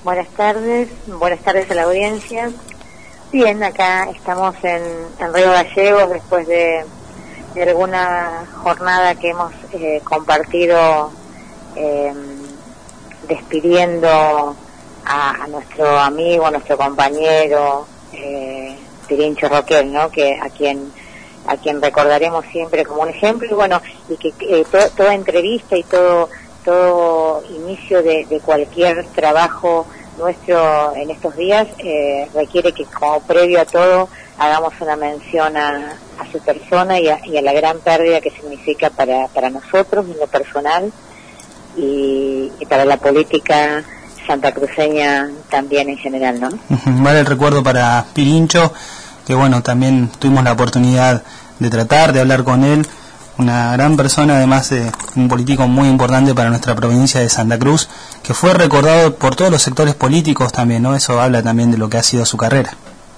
buenas tardes a la audiencia. Bien, acá estamos en Río Gallegos después de alguna jornada que hemos compartido despidiendo a nuestro amigo, a nuestro compañero Pirincho Roquel, ¿no? Que a quien recordaremos siempre como un ejemplo, y bueno, y que toda entrevista y todo inicio de cualquier trabajo nuestro en estos días requiere que, como previo a todo, hagamos una mención a su persona y a la gran pérdida que significa para nosotros en lo personal y para la política santacruceña también en general, ¿no? Vale el recuerdo para Pirincho, que bueno, también tuvimos la oportunidad de hablar con él, una gran persona, además de un político muy importante para nuestra provincia de Santa Cruz, que fue recordado por todos los sectores políticos también, ¿no? Eso habla también de lo que ha sido su carrera.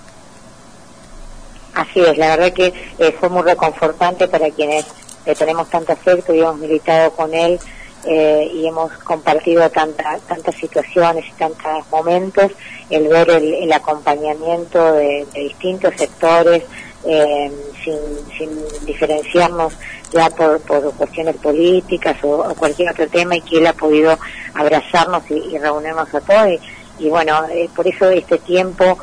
Así es, la verdad que fue muy reconfortante para quienes le tenemos tanto afecto y hemos militado con él y hemos compartido tantas situaciones y tantos momentos, el ver el acompañamiento de distintos sectores sin diferenciarnos ya por cuestiones políticas o cualquier otro tema, y que él ha podido abrazarnos y reunirnos a todos y bueno, por eso este tiempo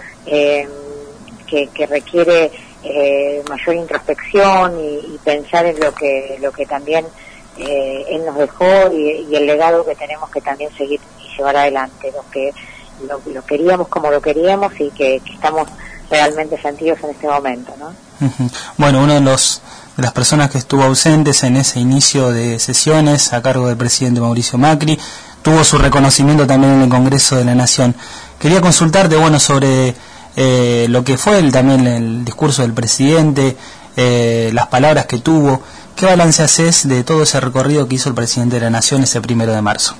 que requiere mayor introspección y pensar en lo que también él nos dejó y el legado que tenemos que también seguir y llevar adelante, lo queríamos como lo queríamos y que estamos realmente sentidos en este momento, ¿no? Bueno, uno de las personas que estuvo ausentes en ese inicio de sesiones a cargo del presidente Mauricio Macri, tuvo su reconocimiento también en el Congreso de la Nación. Quería consultarte, bueno, sobre lo que fue también el discurso del presidente, las palabras que tuvo. ¿Qué balance haces de todo ese recorrido que hizo el presidente de la Nación ese 1 de marzo?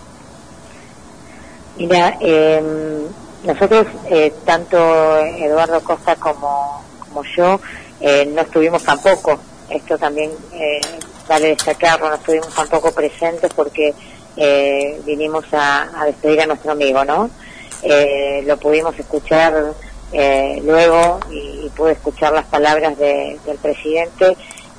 Mira, nosotros, tanto Eduardo Costa como yo, no estuvimos tampoco, esto también vale destacarlo, no estuvimos tampoco presentes porque vinimos a despedir a nuestro amigo, ¿no? Lo pudimos escuchar luego y pude escuchar las palabras del presidente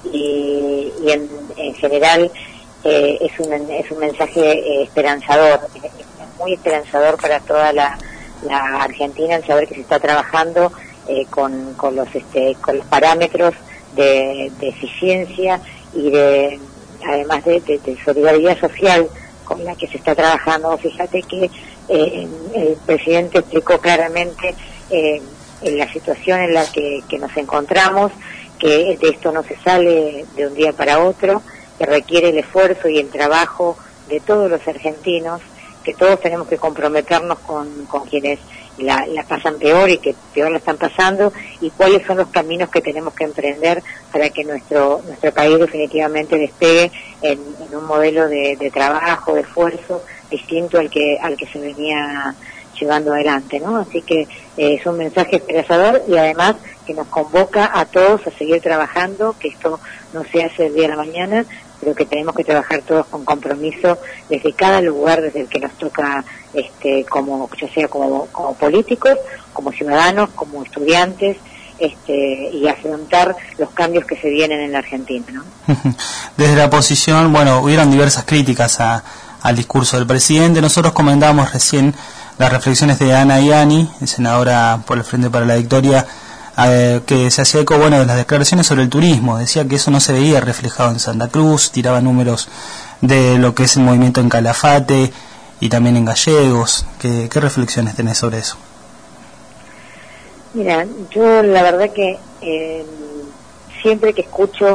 y en general es un mensaje esperanzador, muy esperanzador para toda la Argentina, el saber que se está trabajando con los parámetros de eficiencia y además de solidaridad social con la que se está trabajando. Fíjate que el presidente explicó claramente en la situación en la que nos encontramos, que de esto no se sale de un día para otro, que requiere el esfuerzo y el trabajo de todos los argentinos, que todos tenemos que comprometernos con quienes la pasan peor y que peor la están pasando, y cuáles son los caminos que tenemos que emprender para que nuestro país definitivamente despegue en un modelo de trabajo, de esfuerzo distinto al que se venía llevando adelante, ¿no? Así que es un mensaje esperanzador y además que nos convoca a todos a seguir trabajando, que esto no se hace el día de la mañana, pero que tenemos que trabajar todos con compromiso desde cada lugar desde el que nos toca, ya sea como políticos, como ciudadanos, como estudiantes, y afrontar los cambios que se vienen en la Argentina, ¿no? Desde la oposición, bueno, hubieron diversas críticas al discurso del presidente. Nosotros comentábamos recién las reflexiones de Ana Ianni, senadora por el Frente para la Victoria, que se hacía eco, bueno, de las declaraciones sobre el turismo. Decía que eso no se veía reflejado en Santa Cruz, tiraba números de lo que es el movimiento en Calafate y también en Gallegos. ¿Qué reflexiones tenés sobre eso? Mira, yo la verdad que siempre que escucho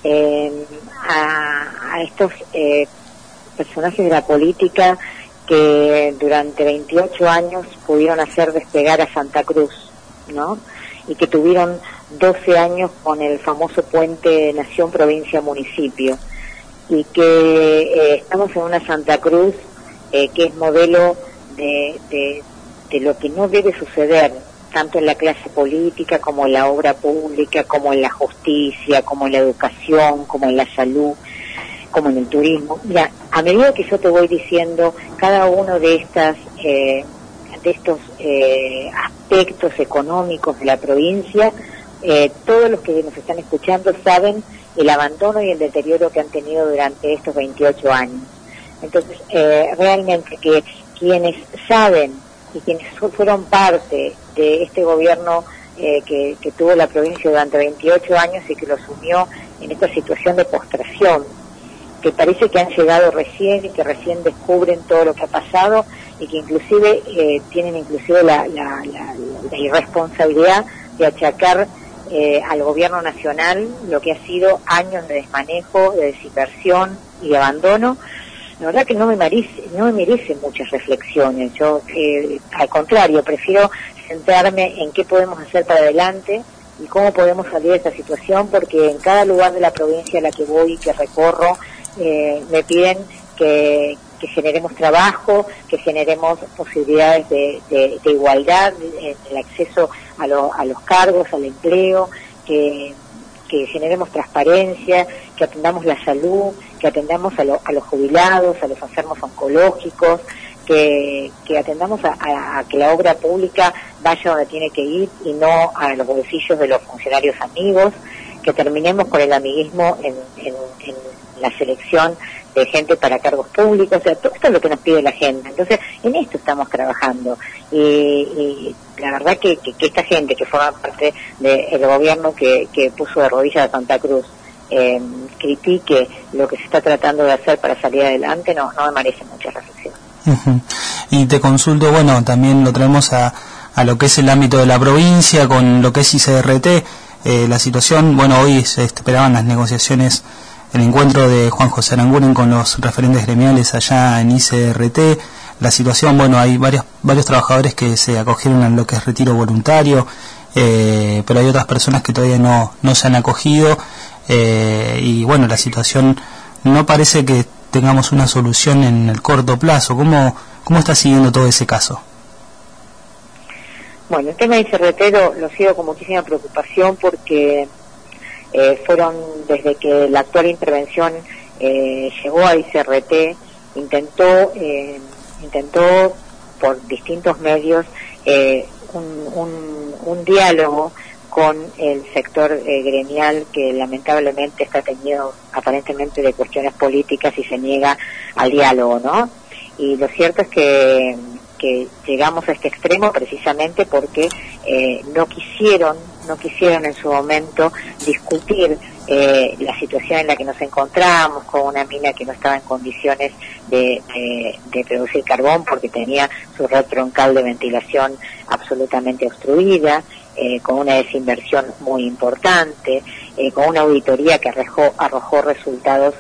a estos personajes de la política que durante 28 años pudieron hacer despegar a Santa Cruz, ¿no? Y que tuvieron 12 años con el famoso puente Nación, Provincia, Municipio, y que estamos en una Santa Cruz que es modelo de lo que no debe suceder, tanto en la clase política como en la obra pública, como en la justicia, como en la educación, como en la salud, como en el turismo. Mira, a medida que yo te voy diciendo cada uno de estas estos aspectos económicos de la provincia, todos los que nos están escuchando saben el abandono y el deterioro que han tenido durante estos 28 años. Entonces, realmente que quienes saben y quienes fueron parte de este gobierno que tuvo la provincia durante 28 años y que lo sumió en esta situación de postración, que parece que han llegado recién y que recién descubren todo lo que ha pasado y que inclusive tienen inclusive la irresponsabilidad de achacar al gobierno nacional lo que ha sido años de desmanejo, de desinversión y de abandono. La verdad que no me merece muchas reflexiones. Yo, al contrario, prefiero centrarme en qué podemos hacer para adelante y cómo podemos salir de esta situación, porque en cada lugar de la provincia a la que voy y que recorro, me piden que generemos trabajo, que generemos posibilidades de igualdad, el acceso a los cargos, al empleo, que generemos transparencia, que atendamos la salud, que atendamos a los jubilados, a los enfermos oncológicos, que atendamos a que la obra pública vaya donde tiene que ir y no a los bolsillos de los funcionarios amigos, que terminemos con el amiguismo en la selección de gente para cargos públicos. O sea, todo esto es lo que nos pide la gente. Entonces, en esto estamos trabajando. Y la verdad que esta gente que forma parte del gobierno que puso de rodillas a Santa Cruz, critique lo que se está tratando de hacer para salir adelante, no me merece mucha reflexión. Uh-huh. Y te consulto, bueno, también lo traemos a lo que es el ámbito de la provincia, con lo que es ICRT, la situación, bueno, hoy se esperaban las negociaciones, el encuentro de Juan José Aranguren con los referentes gremiales allá en ICRT. La situación, bueno, hay varios trabajadores que se acogieron a lo que es retiro voluntario, pero hay otras personas que todavía no se han acogido, y bueno, la situación no parece que tengamos una solución en el corto plazo. ¿Cómo está siguiendo todo ese caso? Bueno, el tema de ICRT lo sigo con muchísima preocupación porque fueron desde que la actual intervención llegó a ICRT, intentó por distintos medios un diálogo con el sector gremial, que lamentablemente está teñido aparentemente de cuestiones políticas y se niega al diálogo, ¿no? Y lo cierto es que llegamos a este extremo precisamente porque no quisieron en su momento discutir la situación en la que nos encontramos, con una mina que no estaba en condiciones de producir carbón porque tenía su red troncal de ventilación absolutamente obstruida, con una desinversión muy importante, con una auditoría que arrojó resultados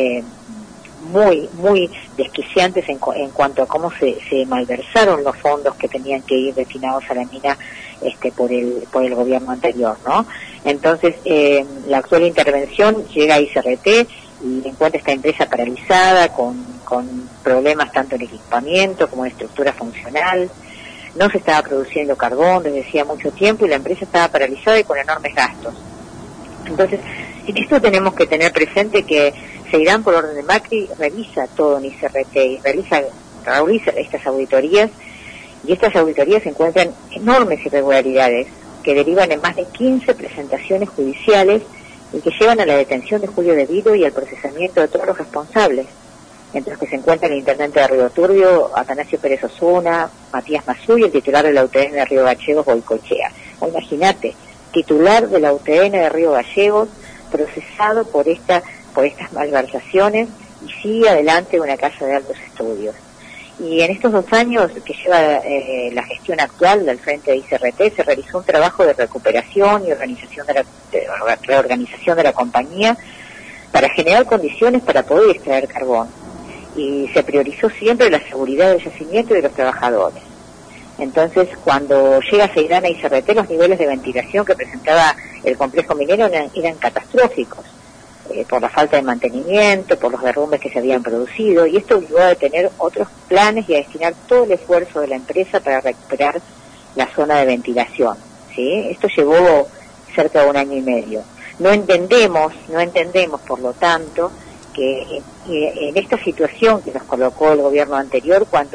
muy desquiciantes en cuanto a cómo se malversaron los fondos que tenían que ir destinados a la mina por el gobierno anterior, ¿no? Entonces, la actual intervención llega a ICRT y encuentra esta empresa paralizada con problemas tanto en equipamiento como en estructura funcional. No se estaba produciendo carbón desde hacía mucho tiempo y la empresa estaba paralizada y con enormes gastos. Entonces, en esto tenemos que tener presente que Ceirán, por orden de Macri, revisa todo en ICRT y realiza estas auditorías, y estas auditorías encuentran enormes irregularidades que derivan en más de 15 presentaciones judiciales y que llevan a la detención de Julio De Vito y al procesamiento de todos los responsables, entre los que se encuentran el intendente de Río Turbio, Atanasio Pérez Osuna, Matías Mazú y el titular de la UTN de Río Gallegos, Boicochea. O imagínate, titular de la UTN de Río Gallegos, procesado por estas malversaciones y sigue adelante una casa de altos estudios. Y en estos 2 años que lleva la gestión actual del frente de ICRT, se realizó un trabajo de recuperación y reorganización de la compañía para generar condiciones para poder extraer carbón. Y se priorizó siempre la seguridad del yacimiento y de los trabajadores. Entonces, cuando llega Ceirán a ICRT, los niveles de ventilación que presentaba el complejo minero eran catastróficos, por la falta de mantenimiento, por los derrumbes que se habían producido, y esto obligó a detener otros planes y a destinar todo el esfuerzo de la empresa para recuperar la zona de ventilación, ¿sí? Esto llevó cerca de 1 año y medio. No entendemos, por lo tanto, que en esta situación que nos colocó el gobierno anterior, cuando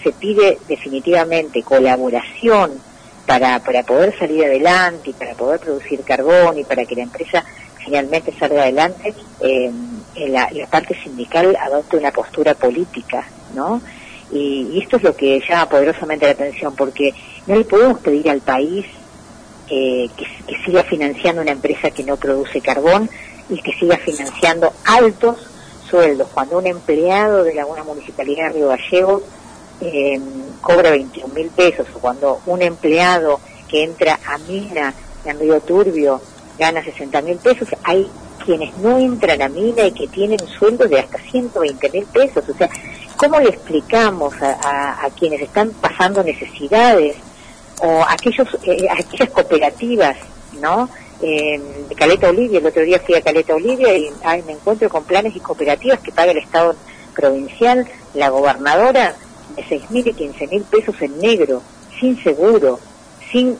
se pide definitivamente colaboración para poder salir adelante y para poder producir carbón y para que la empresa finalmente salga adelante, la parte sindical adopte una postura política, ¿no? Y esto es lo que llama poderosamente la atención, porque no le podemos pedir al país que siga financiando una empresa que no produce carbón y que siga financiando altos sueldos, cuando un empleado de una municipalidad de Río Gallegos cobra 21.000 pesos, o cuando un empleado que entra a mina en Río Turbio gana 60.000 pesos. Hay quienes no entran a mina y que tienen sueldos de hasta 120.000 pesos. O sea, ¿cómo le explicamos a quienes están pasando necesidades, o aquellas cooperativas, ¿no? De Caleta Olivia, el otro día fui a Caleta Olivia y me encuentro con planes y cooperativas que paga el Estado provincial, la gobernadora, de 6.000 y 15.000 pesos en negro, sin seguro, sin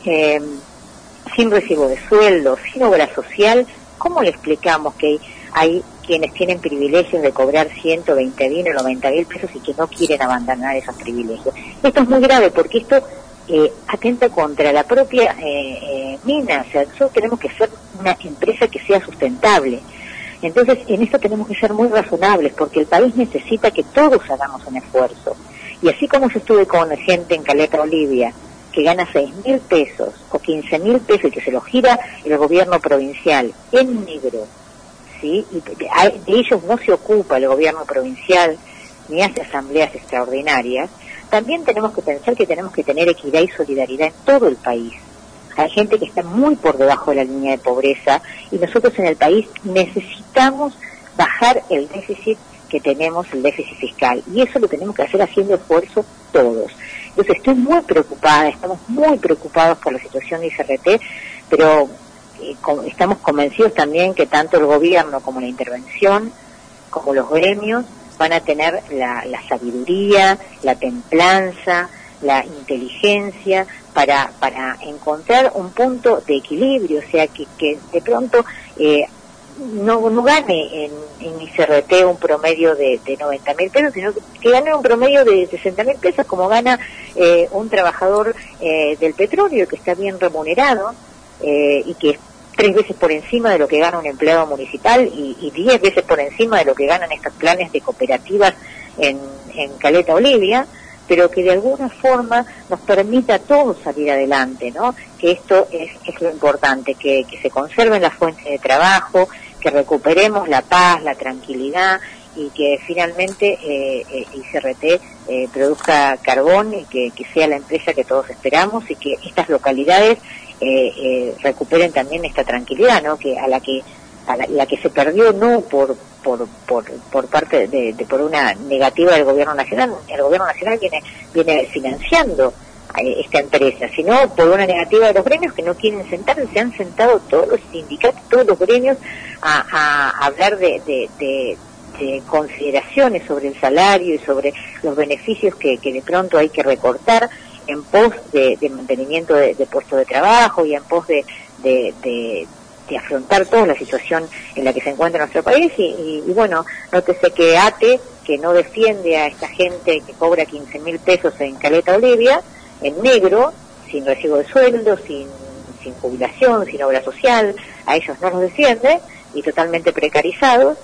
recibo de sueldo, sin obra social. ¿Cómo le explicamos que hay quienes tienen privilegios de cobrar 120.000 o 90.000 pesos y que no quieren abandonar esos privilegios? Esto es muy grave, porque esto atenta contra la propia mina. O sea, nosotros tenemos que ser una empresa que sea sustentable. Entonces, en esto tenemos que ser muy razonables, porque el país necesita que todos hagamos un esfuerzo. Y así como yo estuve con gente en Caleta Olivia que gana 6.000 pesos o 15.000 pesos y que se lo gira el gobierno provincial en negro, ¿sí? Y de ellos no se ocupa el gobierno provincial ni hace asambleas extraordinarias. También tenemos que pensar que tenemos que tener equidad y solidaridad en todo el país. Hay gente que está muy por debajo de la línea de pobreza y nosotros en el país necesitamos bajar el déficit que tenemos, el déficit fiscal, y eso lo tenemos que hacer haciendo esfuerzo todos. Entonces estoy muy preocupada, estamos muy preocupados por la situación de ICRT, pero estamos convencidos también que tanto el gobierno como la intervención, como los gremios, van a tener la sabiduría, la templanza, la inteligencia para encontrar un punto de equilibrio, o sea, que de pronto no gane en ICRT un promedio de 90.000 pesos, sino que gane un promedio de 60.000 pesos, como gana un trabajador del petróleo, que está bien remunerado y que es 3 veces por encima de lo que gana un empleado municipal y 10 veces por encima de lo que ganan estos planes de cooperativas en Caleta Olivia, pero que de alguna forma nos permita a todos salir adelante, ¿no? Que esto es lo importante, que se conserven las fuentes de trabajo, que recuperemos la paz, la tranquilidad, y que finalmente ICRT produzca carbón y que sea la empresa que todos esperamos, y que estas localidades recuperen también esta tranquilidad, ¿no? Que a la que se perdió no por parte por una negativa del gobierno nacional. El gobierno nacional viene financiando esta empresa, sino por una negativa de los gremios que no quieren sentarse. Se han sentado todos los sindicatos, todos los gremios a hablar de consideraciones sobre el salario y sobre los beneficios que de pronto hay que recortar en pos de mantenimiento de puestos de trabajo y en pos de afrontar toda la situación en la que se encuentra nuestro país. Y bueno, nótese que ATE, que no defiende a esta gente que cobra 15.000 pesos en Caleta Olivia, en negro, sin recibo de sueldo, sin jubilación, sin obra social, a ellos no los defiende, y totalmente precarizados,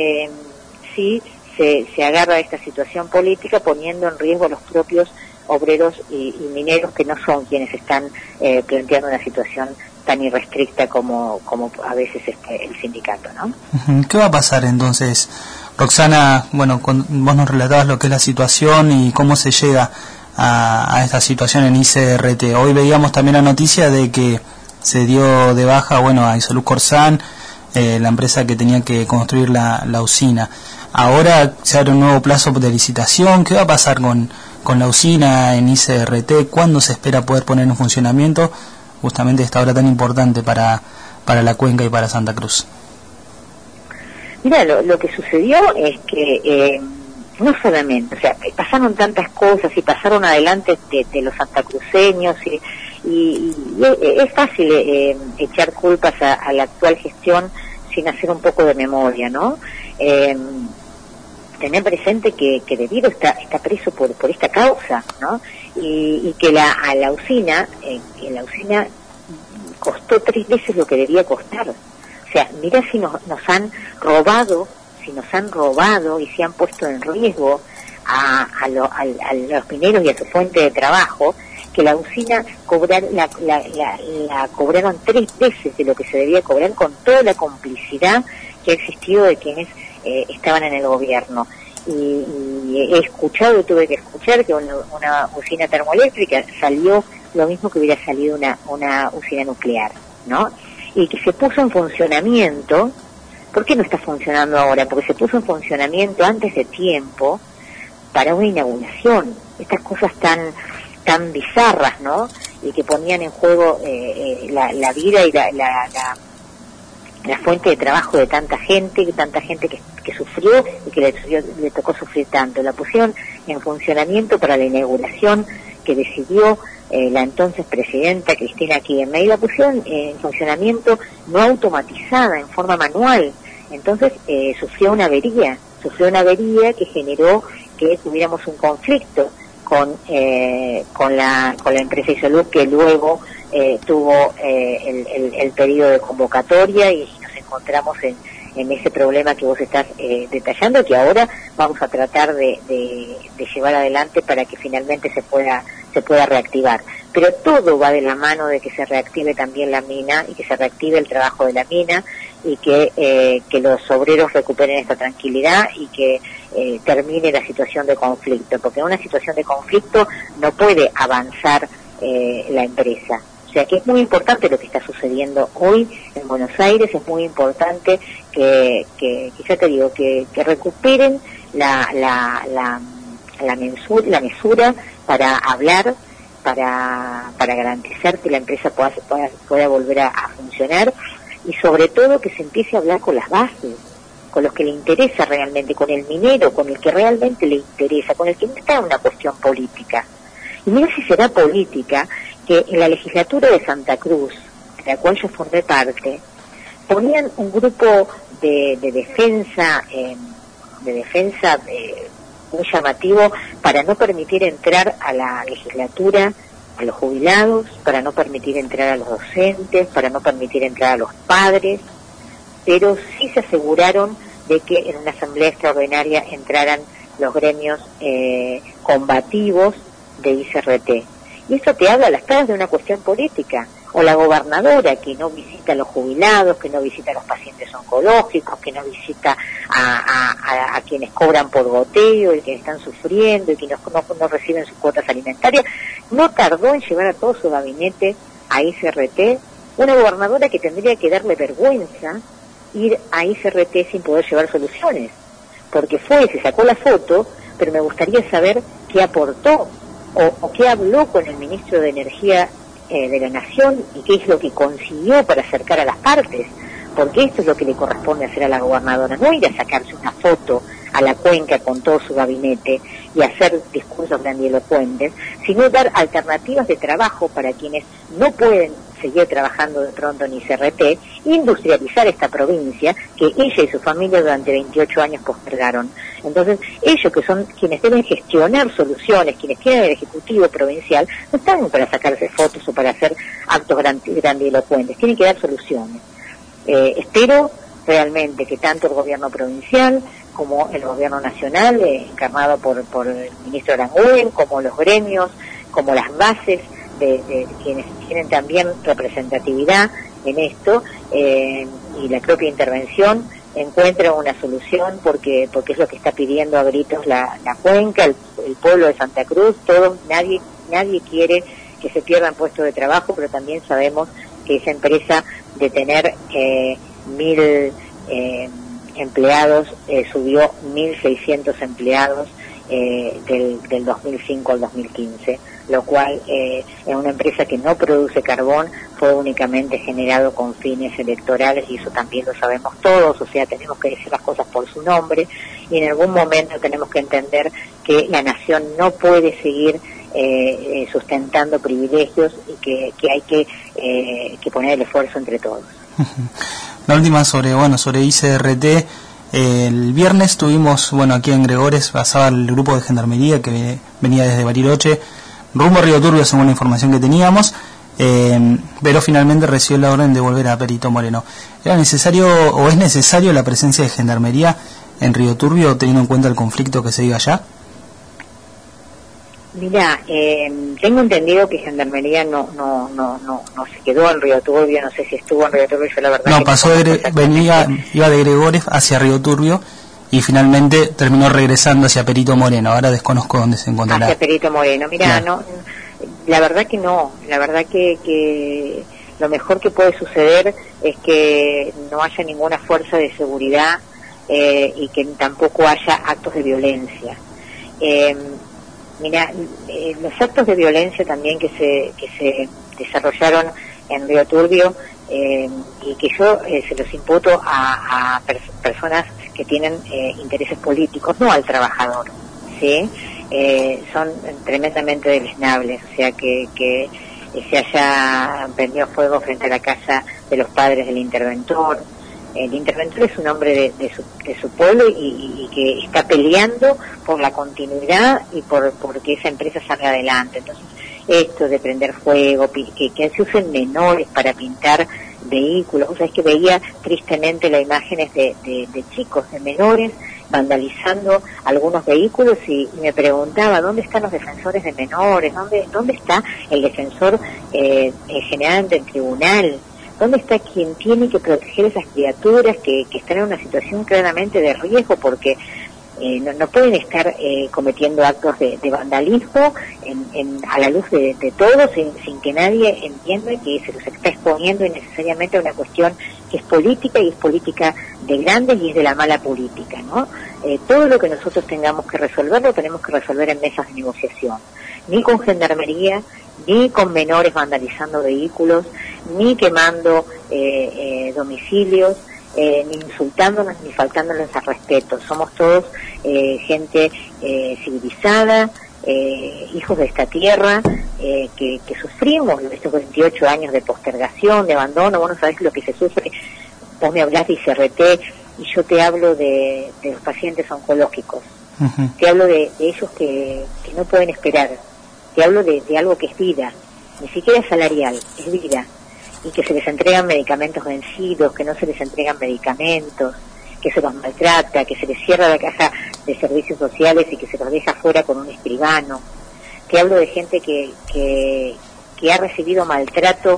sí se agarra a esta situación política, poniendo en riesgo a los propios obreros y mineros, que no son quienes están planteando una situación tan irrestricta como a veces el sindicato, ¿no? ¿Qué va a pasar entonces, Roxana? Bueno, vos nos relatabas lo que es la situación y cómo se llega a esta situación en ICRT. Hoy veíamos también la noticia de que se dio de baja, a Isoluz Corsán, la empresa que tenía que construir la usina. Ahora se abre un nuevo plazo de licitación. ¿Qué va a pasar con la usina en ICRT? ¿Cuándo se espera poder poner en funcionamiento justamente esta obra tan importante para la cuenca y para Santa Cruz? Mira, lo que sucedió es que no solamente, o sea, pasaron tantas cosas y pasaron adelante de los santacruceños y es fácil echar culpas a la actual gestión sin hacer un poco de memoria, ¿no? tener presente que Debido está preso por esta causa, ¿no? Y que a la usina costó 3 veces lo que debía costar. O sea, mira si nos han robado y se han puesto en riesgo a los mineros y a su fuente de trabajo, que la usina la cobraron 3 veces de lo que se debía cobrar, con toda la complicidad que ha existido de quienes estaban en el gobierno. Y tuve que escuchar que una usina termoeléctrica salió lo mismo que hubiera salido una usina nuclear, ¿no? Y que se puso en funcionamiento. ¿Por qué no está funcionando ahora? Porque se puso en funcionamiento antes de tiempo para una inauguración. Estas cosas tan bizarras, ¿no? Y que ponían en juego la vida y la fuente de trabajo de tanta gente que sufrió y que le tocó sufrir tanto. La pusieron en funcionamiento para la inauguración que decidió la entonces presidenta Cristina Kirchner, y la pusieron en funcionamiento no automatizada, en forma manual. Entonces sufrió una avería que generó que tuviéramos un conflicto con la empresa Isolux, que luego tuvo el pedido de convocatoria, y nos encontramos en ese problema que vos estás detallando, que ahora vamos a tratar de llevar adelante para que finalmente se pueda reactivar. Pero todo va de la mano de que se reactive también la mina, y que se reactive el trabajo de la mina, y que los obreros recuperen esta tranquilidad, y que termine la situación de conflicto, porque en una situación de conflicto no puede avanzar la empresa. O sea que es muy importante lo que está sucediendo hoy en Buenos Aires. Es muy importante que ya te digo, que recuperen la mesura para hablar, para garantizar que la empresa pueda volver a funcionar, y sobre todo que se empiece a hablar con las bases, con los que le interesa realmente, con el minero, con el que realmente le interesa, con el que no está en una cuestión política. Y mira si será política que en la legislatura de Santa Cruz, de la cual yo formé parte, ponían un grupo de defensa muy llamativo, para no permitir entrar a la legislatura a los jubilados, para no permitir entrar a los docentes, para no permitir entrar a los padres, pero sí se aseguraron de que en una asamblea extraordinaria entraran los gremios combativos de ICRT. Y eso te habla a las claras de una cuestión política. O la gobernadora, que no visita a los jubilados, que no visita a los pacientes oncológicos, que no visita a quienes cobran por goteo y que están sufriendo y que no reciben sus cuotas alimentarias. No tardó en llevar a todo su gabinete a ICRT, una gobernadora que tendría que darle vergüenza ir a ICRT sin poder llevar soluciones, porque se sacó la foto, pero me gustaría saber qué aportó o qué habló con el ministro de Energía de la Nación, y qué es lo que consiguió para acercar a las partes, porque esto es lo que le corresponde hacer a la gobernadora, no ir a sacarse una foto a la cuenca con todo su gabinete y hacer discursos grandilocuentes, sino dar alternativas de trabajo para quienes no pueden seguir trabajando de pronto en ICRT, industrializar esta provincia que ella y su familia durante 28 años postergaron. Entonces, ellos, que son quienes deben gestionar soluciones, quienes tienen el Ejecutivo provincial, no están para sacarse fotos o para hacer actos grandilocuentes, tienen que dar soluciones. Espero realmente que tanto el gobierno provincial como el gobierno nacional, encarnado por el ministro Aranguren, como los gremios, como las bases de quienes tienen también representatividad en esto, y la propia intervención, encuentren una solución, porque es lo que está pidiendo a gritos la cuenca, el pueblo de Santa Cruz, todos. Nadie quiere que se pierdan puestos de trabajo, pero también sabemos que esa empresa, de tener 1.000 empleados, subió 1.600 empleados del 2005 al 2015, lo cual en una empresa que no produce carbón fue únicamente generado con fines electorales, y eso también lo sabemos todos. O sea, tenemos que decir las cosas por su nombre, y en algún momento tenemos que entender que la nación no puede seguir sustentando privilegios, y que hay que poner el esfuerzo entre todos. La última sobre ICRT. El viernes tuvimos, bueno, aquí en Gregores pasaba el grupo de gendarmería que venía desde Bariloche, rumbo a Río Turbio según la información que teníamos, pero finalmente recibió la orden de volver a Perito Moreno. ¿Era necesario o es necesario la presencia de gendarmería en Río Turbio teniendo en cuenta el conflicto que se vive allá? Mira, tengo entendido que Gendarmería no se quedó en Río Turbio, no sé si estuvo en Río Turbio, yo la verdad no, que pasó iba de Gregores hacia Río Turbio y finalmente terminó regresando hacia Perito Moreno. Ahora desconozco dónde se encontrará. Hacia Perito Moreno, mira, no, la verdad que lo mejor que puede suceder es que no haya ninguna fuerza de seguridad y que tampoco haya actos de violencia. Mira, los actos de violencia también que se desarrollaron en Río Turbio y que yo se los imputo a personas que tienen intereses políticos, no al trabajador, ¿sí? Son tremendamente deleznables, o sea que se haya prendido fuego frente a la casa de los padres del interventor. El interventor es un hombre de su pueblo y que está peleando por la continuidad y por que esa empresa salga adelante. Entonces, esto de prender fuego, que se usen menores para pintar vehículos. O sea, es que veía tristemente las imágenes de chicos, de menores, vandalizando algunos vehículos y me preguntaba, ¿dónde están los defensores de menores? ¿Dónde está el defensor general del tribunal? ¿Dónde está quien tiene que proteger a esas criaturas que están en una situación claramente de riesgo? Porque no pueden estar cometiendo actos de vandalismo a la luz de todos sin que nadie entienda que se los está exponiendo innecesariamente a una cuestión que es política y es política de grandes y es de la mala política, ¿no? Todo lo que nosotros tengamos que resolver lo tenemos que resolver en mesas de negociación, ni con gendarmería, ni con menores vandalizando vehículos, ni quemando domicilios, ni insultándonos, ni faltándonos al respeto. Somos todos gente civilizada, hijos de esta tierra, que sufrimos estos 28 años de postergación, de abandono. Vos no sabés lo que se sufre. Vos me hablás de ICRT y yo te hablo de los pacientes oncológicos. Uh-huh. Te hablo de ellos que no pueden esperar. Te hablo de algo que es vida, ni siquiera es salarial, es vida, y que se les entregan medicamentos vencidos, que no se les entregan medicamentos, que se los maltrata, que se les cierra la caja de servicios sociales y que se los deja fuera con un escribano. Te hablo de gente que ha recibido maltrato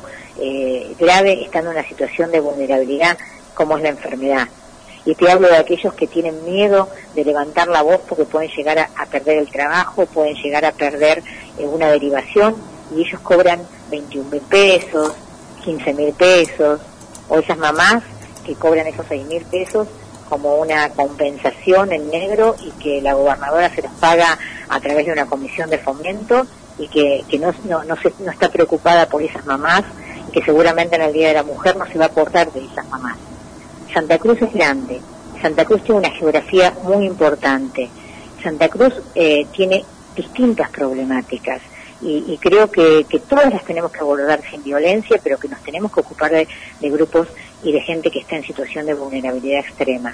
grave estando en una situación de vulnerabilidad como es la enfermedad. Y te hablo de aquellos que tienen miedo de levantar la voz porque pueden llegar a perder el trabajo, pueden llegar a perder una derivación y ellos cobran 21.000 pesos, 15.000 pesos, o esas mamás que cobran esos 6.000 pesos como una compensación en negro y que la gobernadora se los paga a través de una comisión de fomento y que no está preocupada por esas mamás y que seguramente en el Día de la Mujer no se va a acordar de esas mamás. Santa Cruz es grande, Santa Cruz tiene una geografía muy importante, Santa Cruz tiene distintas problemáticas y creo que todas las tenemos que abordar sin violencia, pero que nos tenemos que ocupar de grupos y de gente que está en situación de vulnerabilidad extrema.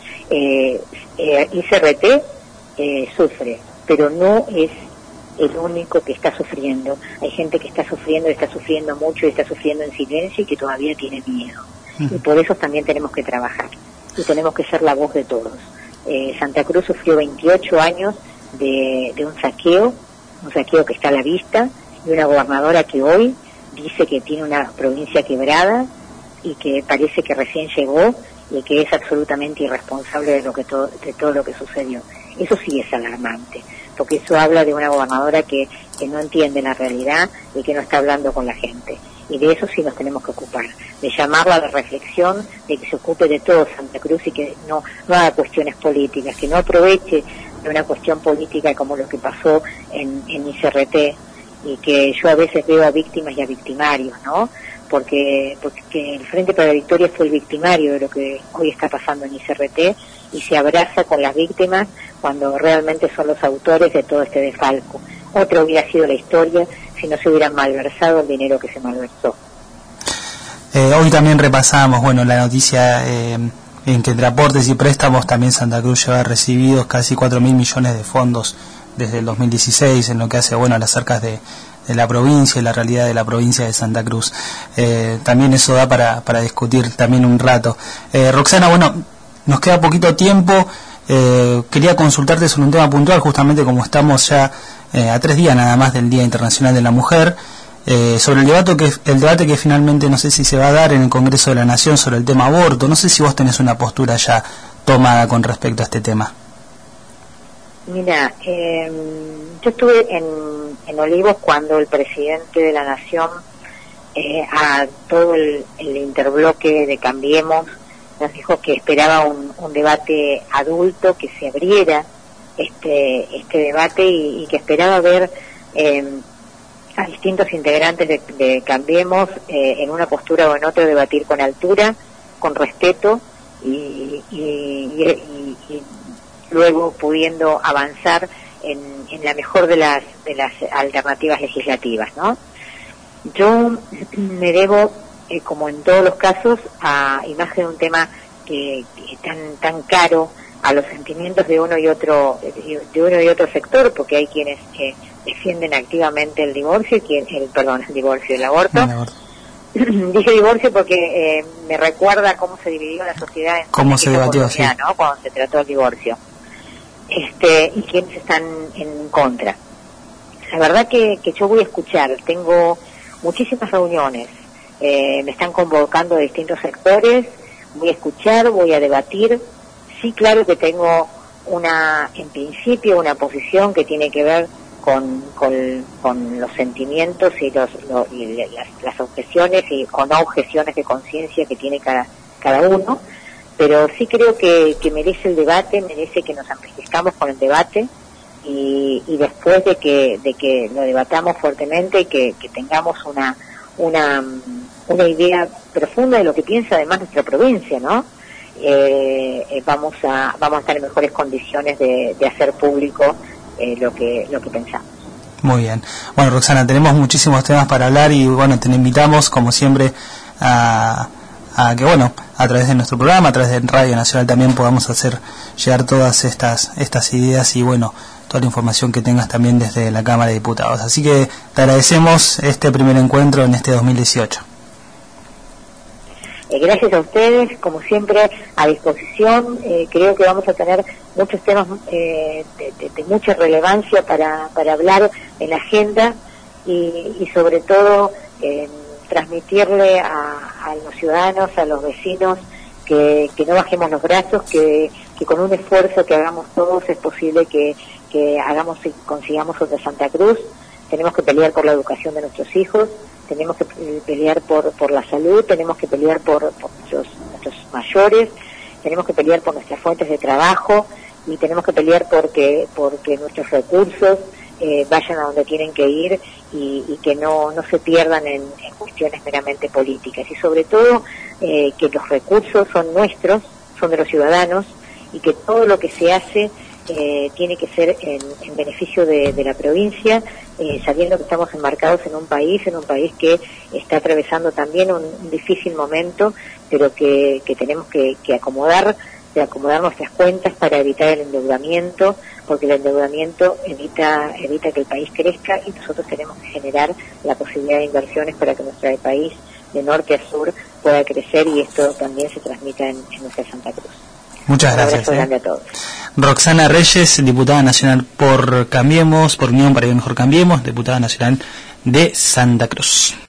ICRT sufre, pero no es el único que está sufriendo. Hay gente que está sufriendo mucho y está sufriendo en silencio y que todavía tiene miedo. Y por eso también tenemos que trabajar y tenemos que ser la voz de todos. Santa Cruz sufrió 28 años de un saqueo que está a la vista, y una gobernadora que hoy dice que tiene una provincia quebrada y que parece que recién llegó y que es absolutamente irresponsable de todo lo que sucedió. Eso sí es alarmante, porque eso habla de una gobernadora que no entiende la realidad y que no está hablando con la gente. Y de eso sí nos tenemos que ocupar, de llamarla a la reflexión, de que se ocupe de todo Santa Cruz y que no haga cuestiones políticas, que no aproveche de una cuestión política como lo que pasó en ICRT, y que yo a veces veo a víctimas y a victimarios, ¿no? Porque el Frente para la Victoria fue el victimario de lo que hoy está pasando en ICRT y se abraza con las víctimas cuando realmente son los autores de todo este desfalco. Otra hubiera sido la historia si no se hubieran malversado el dinero que se malversó. Hoy también repasamos, la noticia en que entre aportes y préstamos también Santa Cruz lleva recibidos casi 4.000 millones de fondos desde el 2016 en lo que hace a las arcas de la provincia y la realidad de la provincia de Santa Cruz. También eso da para discutir también un rato. Roxana, nos queda poquito tiempo. Quería consultarte sobre un tema puntual, justamente como estamos ya a 3 días nada más del Día Internacional de la Mujer, sobre el debate que finalmente no sé si se va a dar en el Congreso de la Nación sobre el tema aborto. No sé si vos tenés una postura ya tomada con respecto a este tema. Mira, yo estuve en Olivos cuando el presidente de la Nación, a todo el interbloque de Cambiemos, nos dijo que esperaba un debate adulto, que se abriera este debate y que esperaba ver a distintos integrantes de Cambiemos en una postura o en otra, debatir con altura, con respeto y luego pudiendo avanzar en la mejor de las alternativas legislativas, ¿no? Yo me debo, como en todos los casos, y más de un tema que tan caro a los sentimientos de uno y otro sector, porque hay quienes defienden activamente el divorcio el aborto. Dije divorcio porque me recuerda cómo se dividió la sociedad en cómo se debatió, sí, ¿no? Cuando se trató el divorcio. Y quienes están en contra. La verdad que yo voy a escuchar, tengo muchísimas reuniones, me están convocando de distintos sectores, voy a escuchar, voy a debatir. Sí, claro que tengo en principio una posición que tiene que ver con los sentimientos y las objeciones o no objeciones de conciencia que tiene cada uno, pero sí creo que merece el debate, merece que nos amplificamos con el debate y después de que lo debatamos fuertemente y que tengamos una idea profunda de lo que piensa además nuestra provincia, ¿no? Vamos a estar en mejores condiciones de hacer público lo que pensamos. Muy bien. Bueno, Roxana, tenemos muchísimos temas para hablar y te invitamos como siempre a que a través de nuestro programa, a través de Radio Nacional también podamos hacer llegar todas estas ideas y toda la información que tengas también desde la Cámara de Diputados. Así que te agradecemos este primer encuentro en este 2018. Gracias a ustedes, como siempre, a disposición. Creo que vamos a tener muchos temas de mucha relevancia para hablar en la agenda y sobre todo transmitirle a los ciudadanos, a los vecinos, que no bajemos los brazos, que con un esfuerzo que hagamos todos es posible que hagamos y consigamos otra Santa Cruz. Tenemos que pelear por la educación de nuestros hijos, tenemos que pelear por la salud, tenemos que pelear por nuestros mayores, tenemos que pelear por nuestras fuentes de trabajo y tenemos que pelear porque nuestros recursos vayan a donde tienen que ir y que no se pierdan en cuestiones meramente políticas. Y sobre todo que los recursos son nuestros, son de los ciudadanos y que todo lo que se hace tiene que ser en beneficio de la provincia, sabiendo que estamos enmarcados en un país que está atravesando también un difícil momento, pero que tenemos que acomodar nuestras cuentas para evitar el endeudamiento, porque el endeudamiento evita que el país crezca y nosotros tenemos que generar la posibilidad de inversiones para que nuestro país de norte a sur pueda crecer y esto también se transmita en nuestra Santa Cruz. Muchas gracias. Un abrazo grande a todos. Roxana Reyes, diputada nacional por Cambiemos, por Unión para que Mejor Cambiemos, diputada nacional de Santa Cruz.